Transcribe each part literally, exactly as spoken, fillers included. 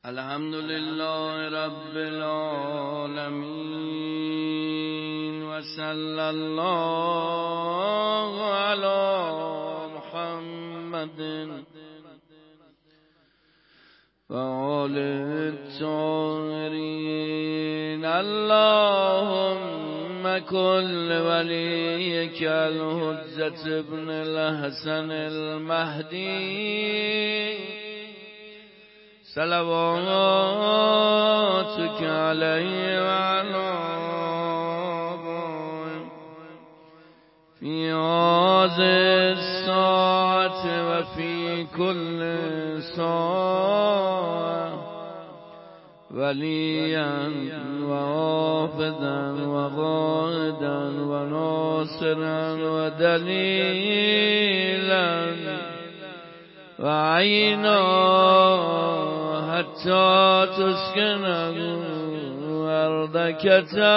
الحمد لله رب العالمين وصلى الله على محمد وآل الطاهرين. اللهم كن وليك الحجة ابن الحسن المهدي صلواتك عليه وعلى آبائه في هذه الساعة وفي كل ساعة وليا وحافظا وقائدا وناصرا ودليلا وعينا حتى تسكنه أرضك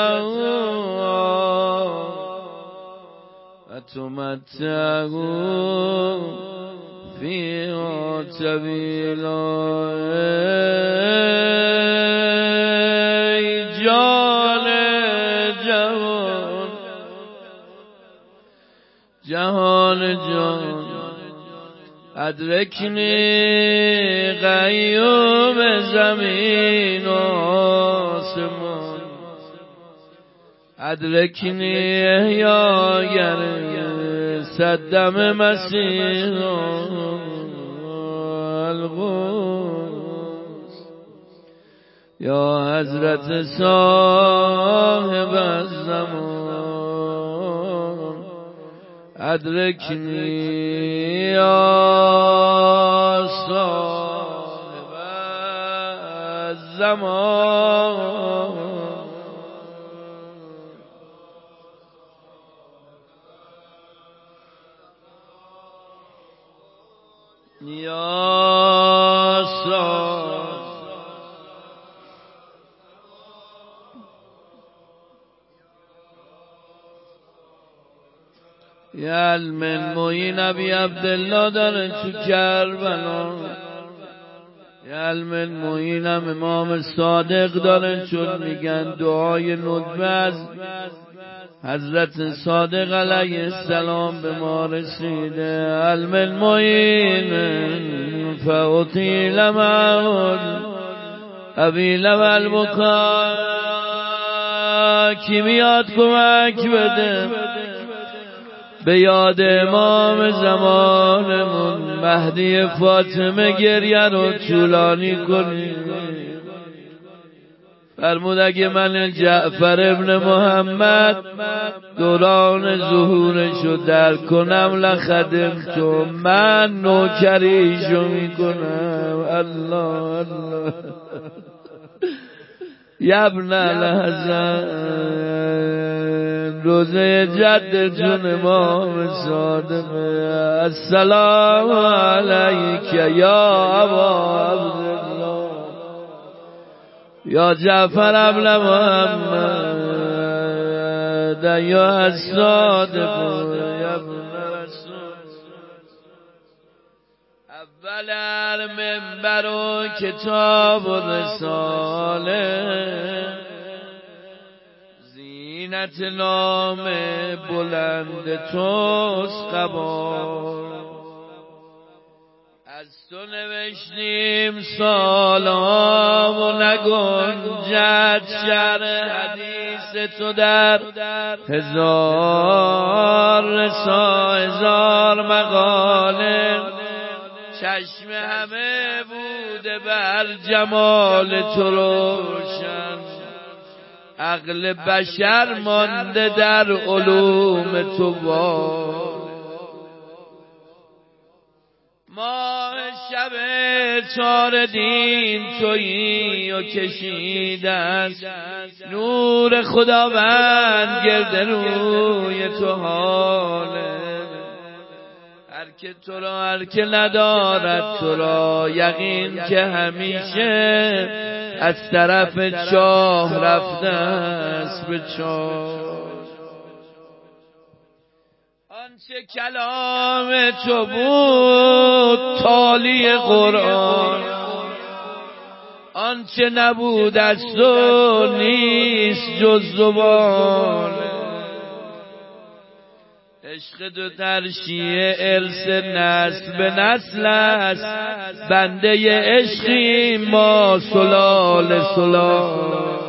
وتمتعه فيها طويلا. جان جهان جهان جان ادرکنی قیوم زمین و آسمان، ادرکنی احیاگر صدم مسیح القدس. یا حضرت صاحب الزمان ادرکنی یا صاحب الزمان. یا صاحب یا علم معین ابی عبدالله داره تو کربلا، یا علم معینم امام صادق داره، چون میگن دعای ندبه از حضرت صادق علیه السلام به ما رسیده. علم معین فاطیل معود ابی لول بکا، کی میاد کمک بده به یاد امام زمانمون مهدی فاطمه گریه رو طولانی کنی. فرمود اگه من جعفر ابن محمد دوران ظهورشو در کنم لخدم تو، من نوکریشو میکنم. الله الله یبن الحسن روزه جد جون امام صادق. السلام علیک یا ابا عبدالله یا جعفر ابن محمد یا الصادق یا ابن رسول. اول المنبر و کتاب و رساله، زینت نام بلند توست قبال. از تو نوشتیم سالام و نگنجد شرح حدیث تو در هزار رسا هزار مقاله. چشم همه بوده بر جمال تو روشن، عقل بشر مانده در علوم تو با. ماه شب چار دین تویی و کشیده است نور خداوند گرد روی تو حاله. هر که تو را هر که ندارد تو را یقین که همیشه از طرف چاه رفته است به چاه. آنچه کلام تو بود تالی قرآن، آنچه نبود از تو نیست جز زبان. عشق تو در شیعه ارث نسل به نسل است، بنده عشقی ما سلال سلال.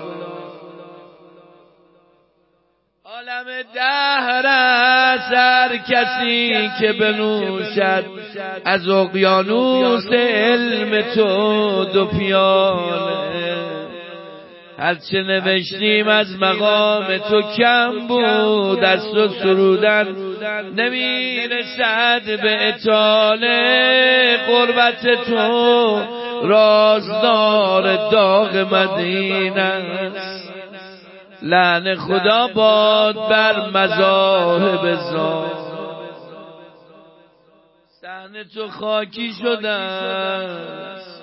عالم دهر است هر کسی که بنوشد از اقیانوس علم تو دو پیاله. هرچه نوشتیم از مقام تو کم بود، از تو سرودن نمیرسد به اطاله. قربت تو رازدار داغ مدینه است، لعن خدا باد بر مذاهب زاد. صحن تو خاکی شده است،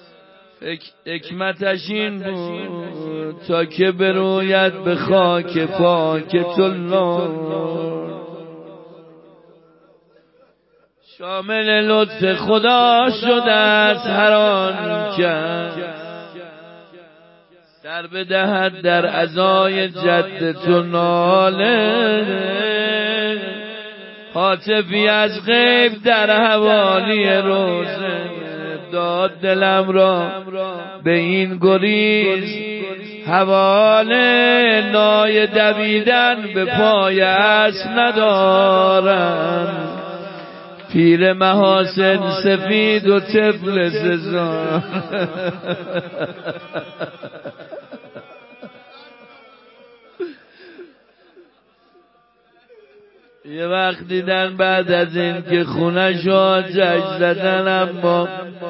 حکمتش این بود تا که بروید به خاک پاک تو لال. شامل لطف خدا شده است هر آن که سر بدهد در عزای جد تو ناله. حاطفی از غیب در حوالی روزه داد دلم را به این گریز حواله. نای دویدن به پای اسب ندارم، پیر محاسن سفید و طفل سزار. یه وقت دیدن بعد از این که خونه شد جشن زدن، اما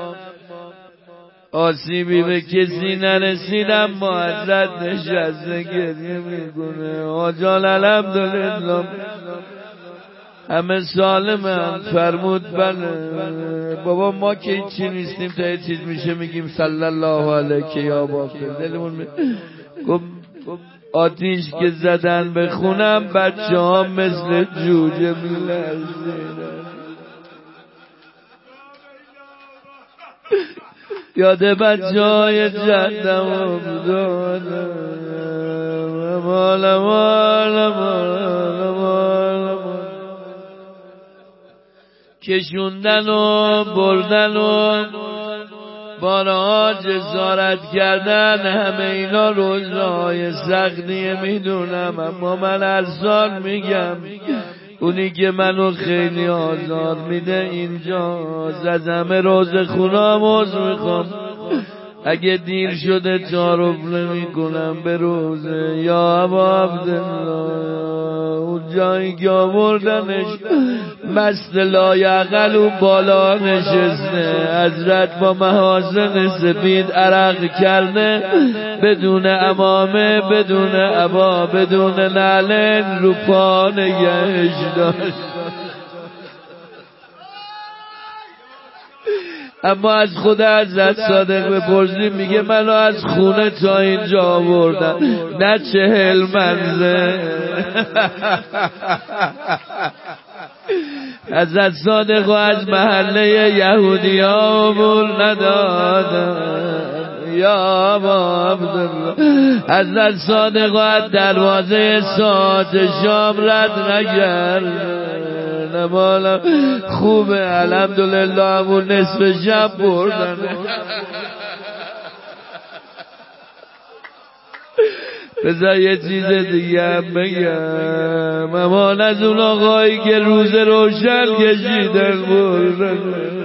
آسیبی به کسی نرسید، اما حضرت نشسته گریه میکنه. آجال الحمدلله همه سالمن. فرمود بله بابا ما که این چی نیستیم، تا یه چیز میشه میگیم صلی الله علیه یا بابا. دلمون می... گفت آتیش که زدن به خونم بچه ها مثل جوجه میلرزیدن. یاد بچه های جدم افتادم. مال مال مال مال کشوندن و بردن و بارها جسارت کردن، همه اینا روزهای سختیه میدونم، اما من هر سال میگم اونی که منو خیلی آزار میده اینجا زدم روز خونام عذر میخوام. اگه دیر شده تعارف نمی کنم به روزه. یا ابا عبدالله اون جایی که آوردنش مست لایعقل و بالا نشسته، حضرت با محاسن سپید عرق کرده، بدون امامه بدون عبا بدون نعلین رو پا نگهش داشت. اما از خود حضرت صادق بپرسیم میگه منو از خونه تا اینجا آوردن، نه چهل منزل. حضرت صادق از محله یهودی ها عبور ندادن. یا ابا عبدالله حضرت صادق از دروازه ساعت شام رد نکرد. نمالم خوبه الحمدلله همون نصف شب بردن. بذار یه چیز دیگه هم بگم، امان از اون آقایی که روز روشن کشیدن بردن.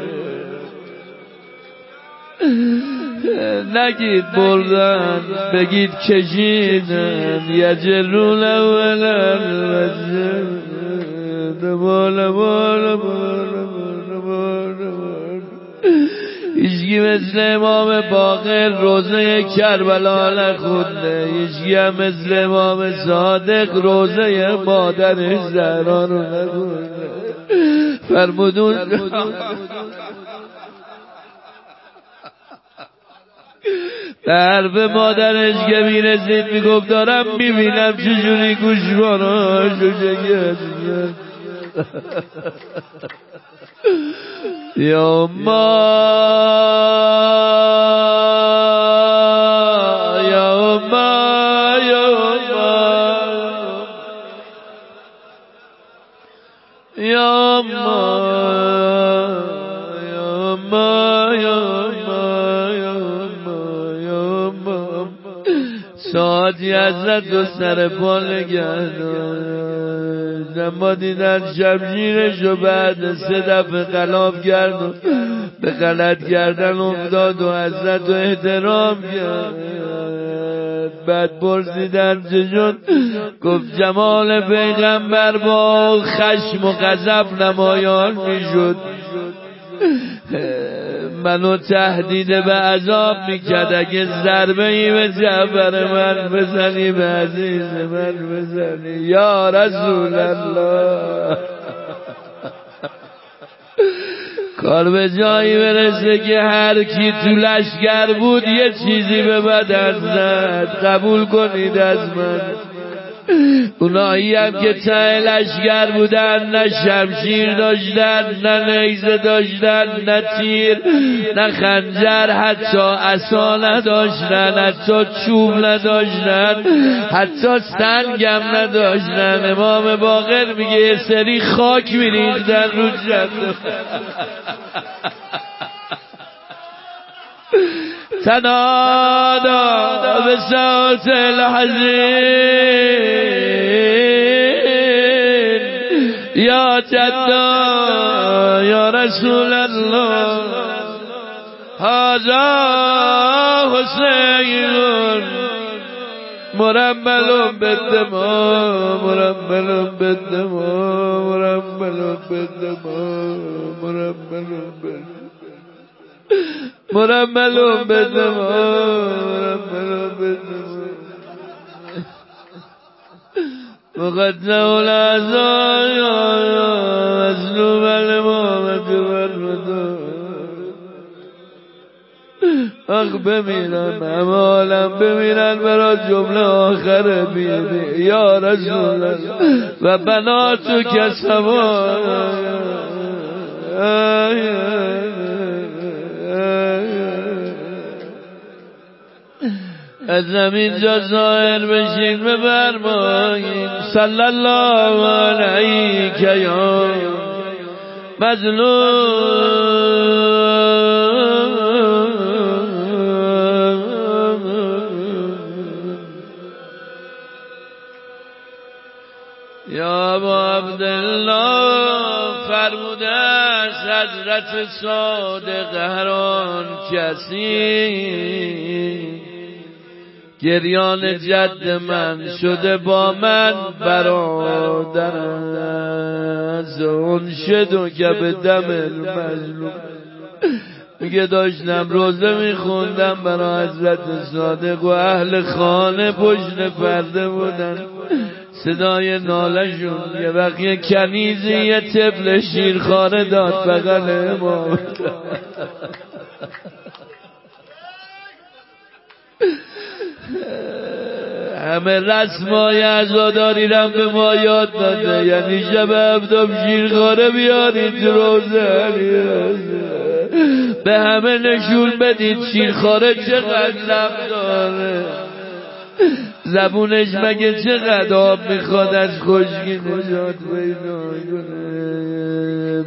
نگید بردن بگید کشیدن. یجرون اولا وجه بالا بالا بالا بالا. هیچکی مثل امام باقر روزه کربلا نخونده، هیچکی هم مثل امام صادق روزه مادرش زهرا رو نخونده. فرمودون به حرف مادرش که میرسید میگفت دارم میبینم چجوری گوشواناشو شکست. یا ما حاجی حضرت و سر پا نگردن ما دیدن شمشیرش و بعد سه دفعه غلاف کرد و به غلط کردن افتاد و حضرت و احترام کرد. بعد پرسیدن چه شد؟ گفت جمال پیغمبر با خشم و غضب نمایان میشد، منو تهدید به عذاب میکرد اگه ضربه ای به جعفر من بزنی به عزیز من بزنی یا رسول الله. کار به جایی برسه که هر کی تو لشگر بود یه چیزی به بدن زد قبول کنید از من. اونایی هم که ته لشگر بودن نه شمشیر داشتن نه نیزه داشتن نه تیر نه خنجر حتی عصا نداشتن حتی چوب نداشتن حتی سنگم نداشتن. امام باقر میگه یه سری خاک میریختن رو جنب تنادا بصوت الحزين يا جدا يا رسول الله هذا حسين مرمل بالدماء مرمل بالدماء مرمل بالدماء مرمل بالدماء مرمل بالدماء مرمل بالدماء وقدناه العزايا مظلوم الامامة والرداء. اخ بمیرن امالم بمیرن برا جمله آخر بیدی یا رسول الله و بناتو کسوا از زمین جا ظاهر بشین بفرمایید صلی الله علیک یا مظلوم یا ابا عبدالله. فرموده است حضرت صادق هر آن کسی گریان جد من شده با من برادر از اون شدو که به دم المظلوم. میگه داشتم روزه میخوندم برای حضرت صادق و اهل خانه پشت پرده بودن، صدای نالشون یه وقت یه کنیزی یه طفل شیرخواره داد بغل امام. همه رسمای عزاداری رم به ما یاد داده، یعنی شب هفتم شیرخواره بیارید روزه به همه نشون بدید شیرخواره چقدر لب داره، زبونش مگه چقدر آب میخواد از خشکی نجات پیدا کنه.